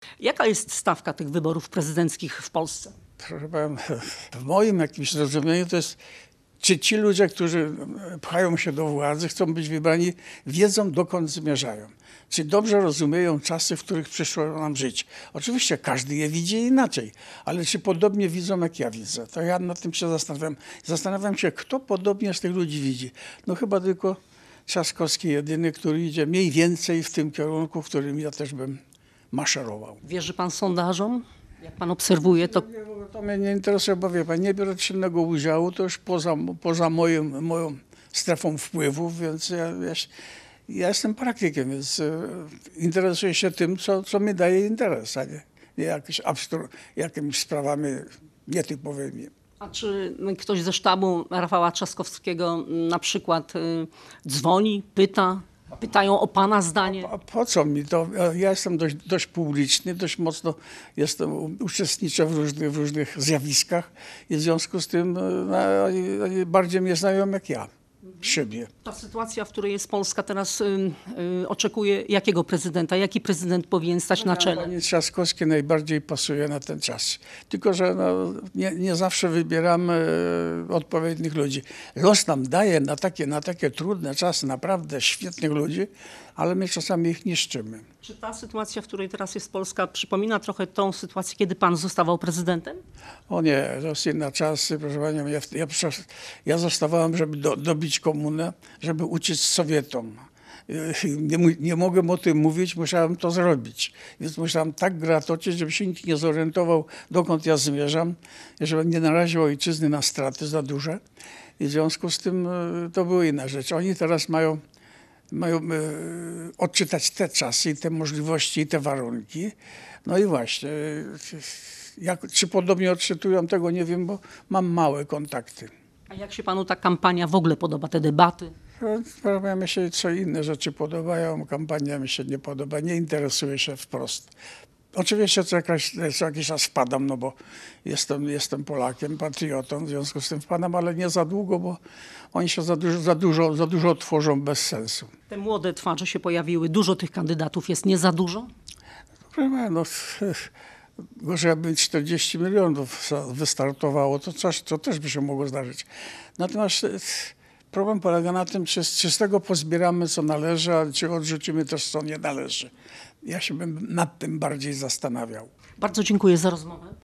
Jaka jest stawka tych wyborów prezydenckich w Polsce? Proszę pana, w moim jakimś zrozumieniu to jest, czy ci ludzie, którzy pchają się do władzy, chcą być wybrani, wiedzą, dokąd zmierzają. Czy dobrze rozumieją czasy, w których przyszło nam żyć. Oczywiście każdy je widzi inaczej, ale czy podobnie widzą, jak ja widzę. To ja nad tym się zastanawiam. Zastanawiam się, kto podobnie z tych ludzi widzi. No chyba tylko Trzaskowski jedyny, który idzie mniej więcej w tym kierunku, w którym ja też bym maszerował. Wierzy pan sondażom? Jak pan obserwuje, to To mnie nie interesuje, bo wie pan, nie biorę czynnego udziału, to już poza moją strefą wpływów, więc ja jestem praktykiem, więc interesuję się tym, co mi daje interes, a nie jakimiś sprawami nietypowymi. a czy ktoś ze sztabu Rafała Trzaskowskiego na przykład dzwoni, pytają o pana zdanie? A po co mi to? Ja jestem dość publiczny, dość mocno uczestniczę w różnych zjawiskach i w związku z tym oni bardziej mnie znają jak ja siebie. Ta sytuacja, w której jest Polska teraz, oczekuje jakiego prezydenta? Jaki prezydent powinien stać na czele? Panie Trzaskowski najbardziej pasuje na ten czas. Tylko że nie zawsze wybieramy odpowiednich ludzi. Los nam daje na takie trudne czasy naprawdę świetnych ludzi, ale my czasami ich niszczymy. Czy ta sytuacja, w której teraz jest Polska, przypomina trochę tą sytuację, kiedy pan zostawał prezydentem? O nie, to jest inne czasy, proszę panią. Ja zostawałem, żeby dobić komunę, żeby uciec Sowietom. Nie mogłem o tym mówić, musiałem to zrobić. Więc musiałem tak gratoczyć, żeby się nikt nie zorientował, dokąd ja zmierzam, żebym nie naraził ojczyzny na straty za duże. I w związku z tym to były inne rzeczy. Oni teraz mają odczytać te czasy, i te możliwości, i te warunki. No i właśnie, czy podobnie odczytują, tego nie wiem, bo mam małe kontakty. A jak się panu ta kampania w ogóle podoba, te debaty? No, mi się co inne rzeczy podobają, kampania mi się nie podoba, nie interesuję się wprost. Oczywiście co jakiś czas wpadam, no bo jestem Polakiem, patriotą, w związku z tym wpadam, ale nie za długo, bo oni się za dużo tworzą bez sensu. Te młode twarze się pojawiły, dużo tych kandydatów jest, nie za dużo? No, gorzej jakby 40 milionów wystartowało, to też by się mogło zdarzyć. Natomiast problem polega na tym, czy z tego pozbieramy, co należy, a czy odrzucimy też, co nie należy. Ja się bym nad tym bardziej zastanawiał. Bardzo dziękuję za rozmowę.